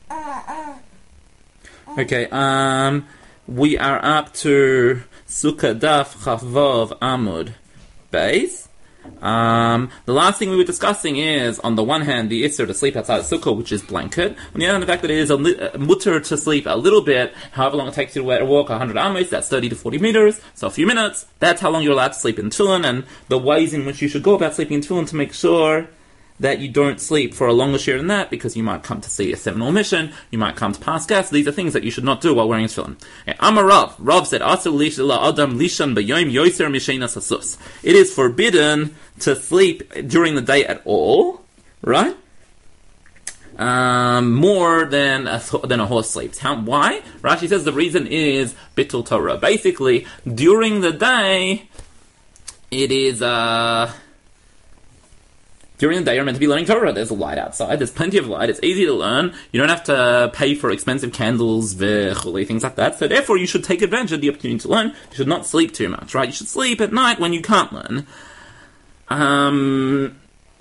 Okay, we are up to Sukkah Daf Chavov Amud Beis. The last thing we were discussing is, on the one hand, the Isser to sleep outside the Sukkah, which is blanket. On the other hand, the fact that it is a mutter to sleep a little bit, however long it takes you to walk 100 amos, that's 30 to 40 meters, so a few minutes, that's how long you're allowed to sleep in tefillin, and the ways in which you should go about sleeping in tefillin to make sure that you don't sleep for a longer share than that, because you might come to see a seminal mission, you might come to pass gas. These are things that you should not do while wearing a tefillin. Amar Rav. Rav said, Asur adam lishan b'yom yoser mishenas hasus. It is forbidden to sleep during the day at all, right? More than a horse sleeps. Why? Rashi says the reason is bitul Torah. Basically, during the day, it is, during the day, you're meant to be learning Torah. There's light outside. There's plenty of light. It's easy to learn. You don't have to pay for expensive candles, things like that. So therefore, you should take advantage of the opportunity to learn. You should not sleep too much, right? You should sleep at night when you can't learn. How long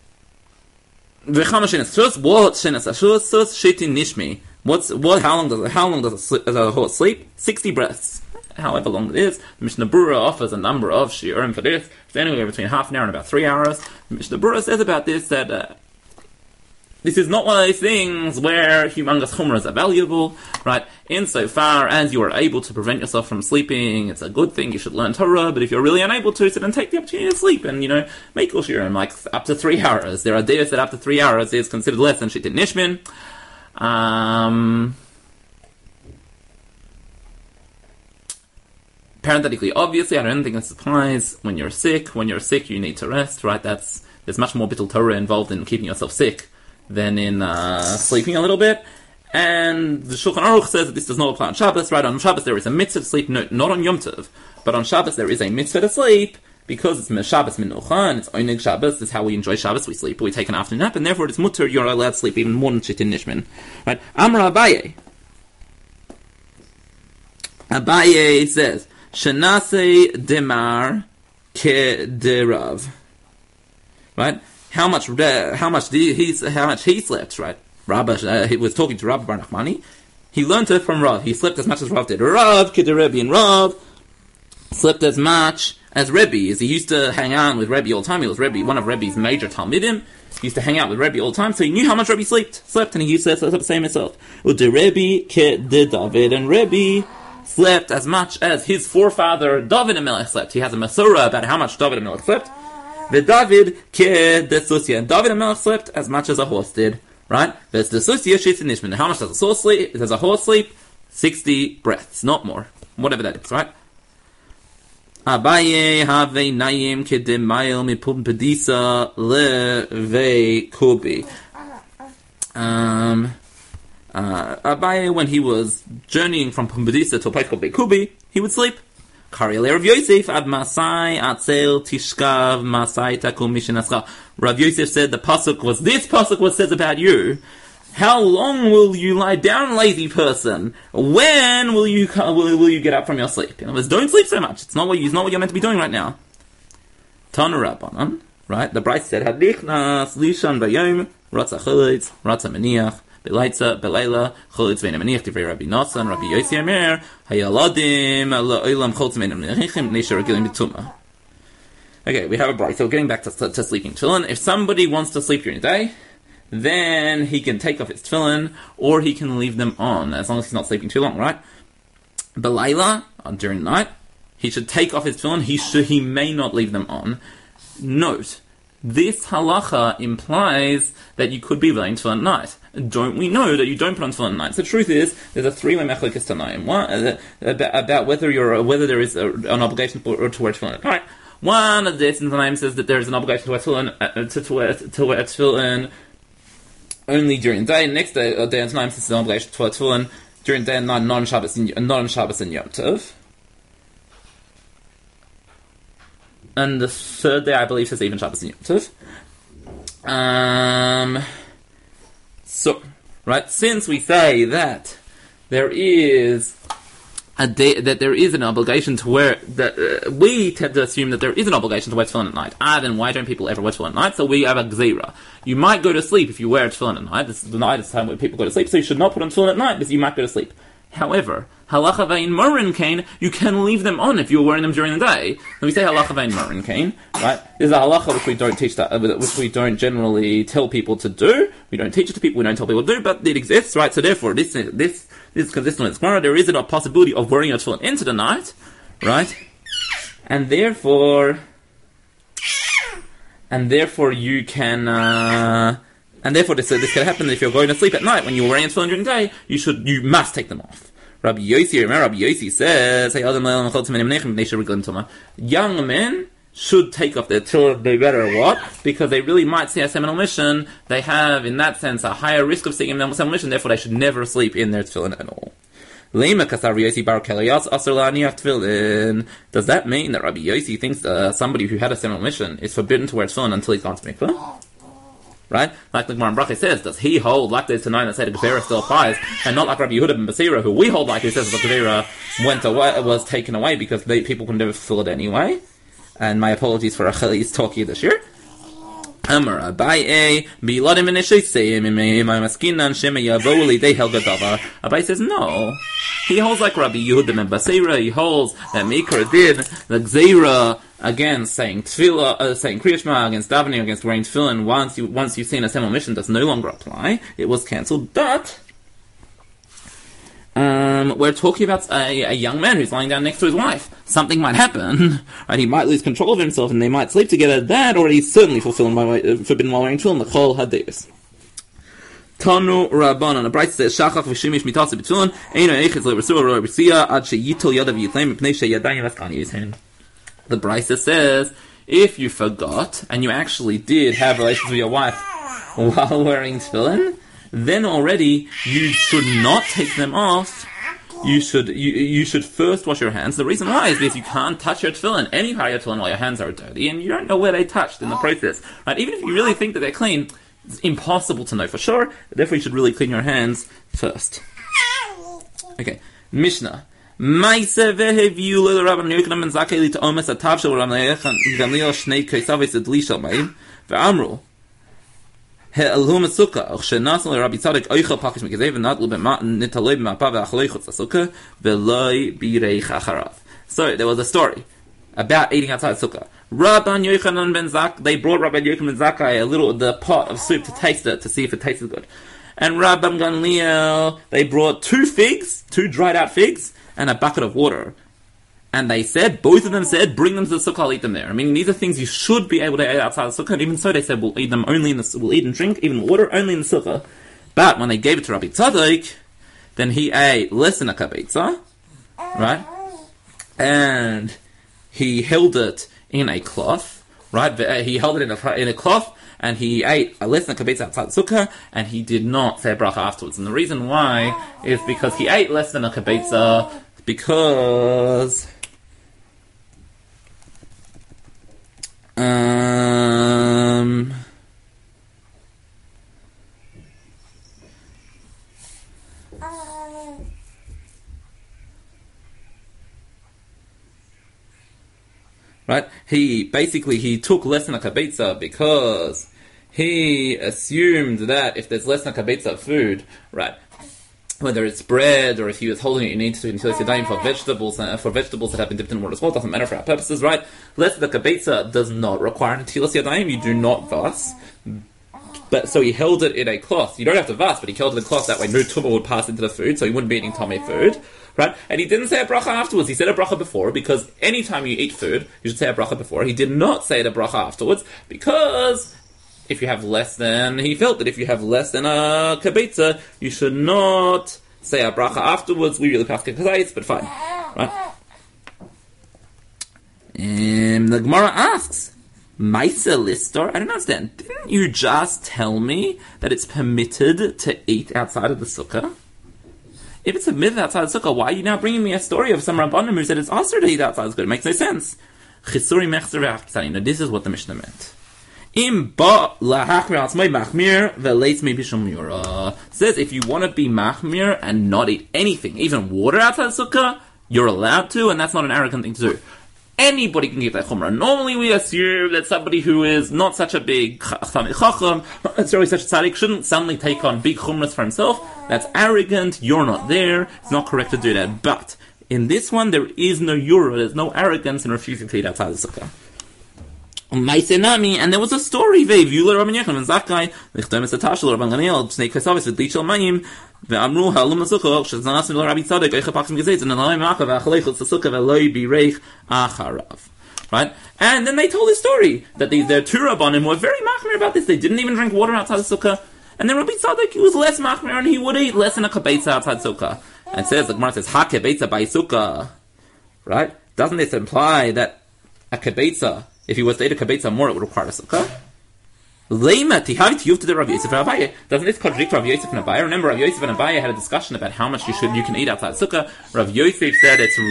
does a horse sleep? 60 breaths. However long it is. The Mishnah Berurah offers a number of shiurim for this. It's anywhere between half an hour and about 3 hours. The Mishnah Berurah says about this that this is not one of those things where humongous chumras are valuable, right? Insofar as you are able to prevent yourself from sleeping, it's a good thing. You should learn Torah, but if you're really unable to, so then take the opportunity to sleep and, make your shiurim, like up to 3 hours. There are days that up to 3 hours is considered less than Shittin Nishmin. Parenthetically, obviously, I don't think this applies when you're sick. When you're sick, you need to rest, right? There's much more bittul Torah involved in keeping yourself sick than in sleeping a little bit. And the Shulchan Aruch says that this does not apply on Shabbos, right? On Shabbos there is a mitzvah to sleep, no, not on Yom Tov, but on Shabbos there is a mitzvah to sleep, because it's Shabbos Menucha, and it's Oneg Shabbos. This is how we enjoy Shabbos. We sleep, we take an afternoon nap, and therefore it is mutter, you're allowed to sleep even more than Shittin Nishmin. Right? Amar Abaye. Abaye says, Shenase demar ke derav. Right? How much he slept, right? Rabba, he was talking to Rabba Bar Nachmani. He learned it from Rav. He slept as much as Rav did. Rav ke Rebbe, and Rav slept as much as Rebbe, as he used to hang out with Rebbe all the time. He was one of Rebbe's major Talmidim. He used to hang out with Rebbe all the time, so he knew how much Rebbe slept, and he used to say himself. Ude Rebbe ke de David, and Rebbe slept as much as his forefather David HaMelech slept. He has a Masorah about how much David HaMelech slept. The David ke de Susya, and David HaMelech slept as much as a horse did, right? There's the Susya Shittin Nishmin. How much does a horse sleep? 60 breaths, not more. Whatever that is, right? Abaye have nayim ke de mayel mi pumpedisa le ve kubi. Abaye, when he was journeying from Pumbedisa to a place called Bekubi, he would sleep. Kariyale Rav Yosef ad Masai atzel tishkav Masai takum mishenascha. Rav Yosef said this pasuk says about you. How long will you lie down, lazy person? When will you get up from your sleep? In other words, don't sleep so much. It's not what you're meant to be doing right now. Tanu Rabbanan, right? The Bryce said, Hadichnas lishan vayom ratza chalitz ratza meniach. Belaitza, Belayla, Cholitz Vein Amaniach, Divrei Rabbi Natsan, Rabbi Yossi Amer, Hayaladim, La'olam Cholitz Vein Amaniachim, Nesher Gilim B'tumah. Okay, we have a break. So we're getting back to sleeping tefillin. If somebody wants to sleep during the day, then he can take off his tefillin, or he can leave them on, as long as he's not sleeping too long, right? Belayla, during the night, he should take off his tefillin. He may not leave them on. Note, this halacha implies that you could be wearing tefillin at night. Don't we know that you don't put on tefillin at night? So the truth is, there's a three-way machlokes tanaim. One about whether there is an obligation to wear tefillin at night. One of the tanaim says that there is an obligation to wear tefillin to wear tefillin only during the day. Next day tanaim says an obligation to wear tefillin during the day and night, not on Shabbos and Yom Tov. And the third day, I believe, says even Shabbos and Yom Tov. So, right, since we say that there is that there is an obligation to wear, that we tend to assume that there is an obligation to wear tefillin at night. Then why don't people ever wear tefillin at night? So we have a gzeira. You might go to sleep if you wear tefillin at night. This is the night, is the time when people go to sleep, so you should not put on tefillin at night because you might go to sleep. However, halacha vein morin kain, you can leave them on if you're wearing them during the day. When we say halacha vein morin kain, right? There's a halacha which we don't teach which we don't generally tell people to do. We don't teach it to people. We don't tell people to do, but it exists, right? So therefore, this is consistent with Gemara. There isn't a possibility of wearing your tefillin into the night, right? And therefore you can. And therefore, this can happen if you're going to sleep at night. When you're wearing a tefillin during the day, you must take them off. Rabbi Yossi says, young men should take off their tefillin no matter what, because they really might see a seminal mission. They have, in that sense, a higher risk of seeing a seminal mission. Therefore, they should never sleep in their tefillin at all. Does that mean that Rabbi Yossi thinks somebody who had a seminal mission is forbidden to wear tefillin until he's gone to mikveh? Right? Like the Gemara in Bracha says, does he hold like there's tonight that say the Gevera still applies, and not like Rabbi Yehuda ben Basira, who we hold like who says that the Gevera was taken away because people could never fulfill it anyway? And my apologies for Achilles talking this year. Amar Abaye, Biladim and Eshayseim, my Maskinan, Shema Yavoli, they held Gadava. Abaye says, no. He holds like Rabbi Yehuda ben Basira, he holds that Mikra did, the Gzeira, against saying tefillah, saying Kriya Shema, against davening, against wearing tefillin, once you've seen a seminal mission, does no longer apply. It was cancelled, but we're talking about a young man who's lying down next to his wife. Something might happen, right? He might lose control of himself, and they might sleep together. That already is certainly forbidden while wearing tefillin. The Chol Hadayis. Tanu Rabbanan. A bright says Shachach v'shimish mitasi b'tefillin. Eino eichitz le'resua ro'b'sia ad she'yitol yadav yitleim mipnei she'yadayim v'skani yishen. The Brisa says, if you forgot, and you actually did have relations with your wife while wearing tefillin, then already you should not take them off. You should first wash your hands. The reason why is because you can't touch your tefillin, any part of your tefillin, while your hands are dirty, and you don't know where they touched in the process. Right? Even if you really think that they're clean, it's impossible to know for sure. Therefore, you should really clean your hands first. Okay, Mishnah. Maise veheviu le Rabban Yochanan ben Zakkai li ta'omes atav shel Rabban Gamliel shnei keisaves edlisha mayim ve'amru he'alhu mesukah och shenasu le Rabbi Tzadok oichel pachish mikazeh v'nat nitaloi b'mapa ve'achaloi chutz ha'sukkah ve'loi bireich acharav. So there was a story about eating outside the sukkah. Rabban Yochanan ben Zakkai, they brought Rabban Yochanan ben Zakkai the pot of soup to taste it, to see if it tasted good. And Rabban Gamliel, they brought 2 dried out figs, and a bucket of water. And they said, both of them said, bring them to the sukkah, I'll eat them there. I mean, these are things you should be able to eat outside the sukkah, and even so they said, we'll eat them only we'll eat and drink, even water, only in the sukkah. But when they gave it to Rabbi Tzadok, then he ate less than a kabetza, right? And he held it in a cloth, right? He held it in a cloth, and he ate less than a kabetza outside the sukkah, and he did not say a bracha afterwards. And the reason why is because he ate less than a kabetza, because right? He took less than a kabetza because he assumed that if there's less than a kabetza of food, right, whether it's bread or if he was holding it, you need to until it's yadayim for vegetables that have been dipped in water as well. It doesn't matter for our purposes, right? Less than a kabetza does not require netilas yadayim. You do not vas. But so he held it in a cloth. You don't have to vas, but he held it in a cloth. That way no tumah would pass into the food, so he wouldn't be eating tummy food. Right? And he didn't say a bracha afterwards. He said a bracha before, because anytime you eat food, you should say a bracha before. He did not say the bracha afterwards, because if you have less than, he felt that if you have less than a kabetza, you should not say a bracha afterwards. We really pass kazayis, but fine. Right? The Gemara asks, Maisa Lister, I don't understand. Didn't you just tell me that it's permitted to eat outside of the sukkah? If it's permitted outside the sukkah, why are you now bringing me a story of some Rabbanim who said it's also to eat outside the sukkah? It makes no sense. This is what the Mishnah meant. Says if you want to be machmir and not eat anything, even water outside the sukkah, you're allowed to, and that's not an arrogant thing to do. Anybody can get that chumrah. Normally we assume that somebody who is not such a big chacham, not necessarily such a tzaddik, shouldn't suddenly take on big chumras for himself. That's arrogant, you're not there, it's not correct to do that. But in this one, there is no yura, there's no arrogance in refusing to eat outside the sukkah. And there was a story, Yula Rabban Yechon and Zakkai, Lichtem es Atashel Rabban Gamliel, Bnei Kosavis with Lichel Mayim, ve'amru ha'alum l'sukkah, she'znasim l'Rabbi Tzadok, Eicha Paxim Gezeit, and Elohim Ma'akav, ve'achalechot l'sukkah, ve'loi bireich acharav. Right? And then they told this story, that their two Rabbanim were very machmir about this, they didn't even drink water outside the sukkah, and then Rabbi Tzadok, he was less machmir, and he would eat less in a kabetza outside sukkah. And it says, the Gemara says, ha kabetza by sukkah. Right? Doesn't this imply that a kabetza, if he was to eat a kabetza more, it would require a sukkah? Doesn't this contradict Rav Yosef and Abaye? Remember, Rav Yosef and Abaye had a discussion about how much you can eat outside sukkah. Rav Yosef said it's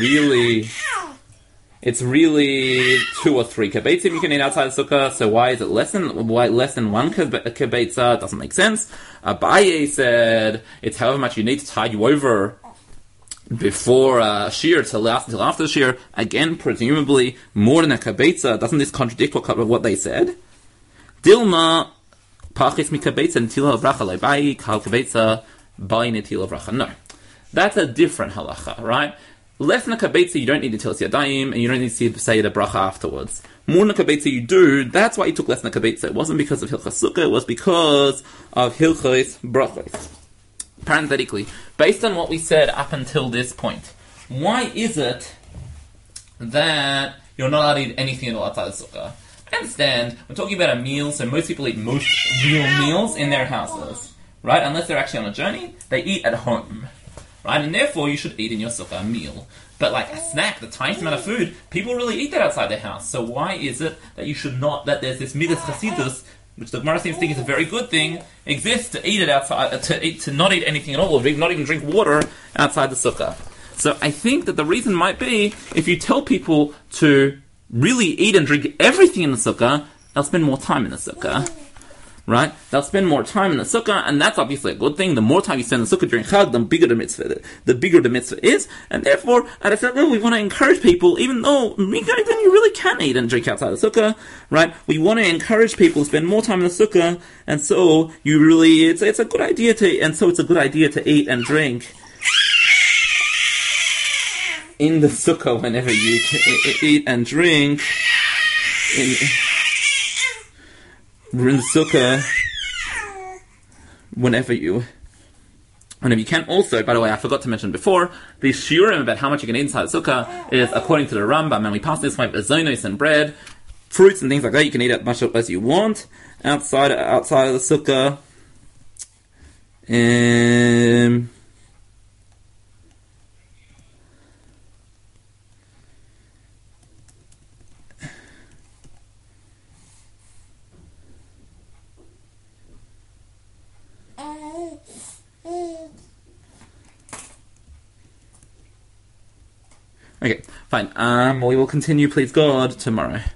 really 2 or 3 kabetzim you can eat outside the sukkah. So why is it less than one kabetza? It doesn't make sense. Abaye said it's however much you need to tide you over before shear to last until after the shear. Again, presumably more than a kabetza. Doesn't this contradict what they said? Dilma pachis mi kabetza netila avracha le'bayi kal kabetza bayi netila avracha. No, that's a different halacha, right? Less than a kabetza, you don't need to tell yadayim, and you don't need to say the bracha afterwards. More than a kabetza, you do. That's why you took less than a kabetza. It wasn't because of hilchas sukkah, it was because of hilchas brachos. Parenthetically, based on what we said up until this point, why is it that you're not allowed to eat anything at all outside the sukkah? I understand, we're talking about a meal, so most people eat most real meals in their houses, right? Unless they're actually on a journey, they eat at home, right? And therefore, you should eat in your sukkah a meal. But like a snack, the tiniest amount of food, people really eat that outside their house. So why is it that you should not, that there's this midas chasidus, which the Gemara seems to think is a very good thing, exists to eat it outside, to not eat anything at all, or not even drink water outside the sukkah. So I think that the reason might be, if you tell people to really eat and drink everything in the sukkah, they'll spend more time in the sukkah. Right? They'll spend more time in the sukkah, and that's obviously a good thing. The more time you spend in the sukkah during Chag, the bigger the mitzvah is, and therefore, at a certain level, we want to encourage people, even though you really can eat and drink outside the sukkah, right? We want to encourage people to spend more time in the sukkah, and so it's a good idea to eat and drink in the sukkah whenever you eat and drink in the sukkah whenever you can. Also, by the way, I forgot to mention before, the shiurim about how much you can eat inside the sukkah is according to the Rambam, and we pass this way with zonos and bread, fruits and things like that. You can eat as much as you want outside of the sukkah. Okay, fine. We will continue, please God, tomorrow.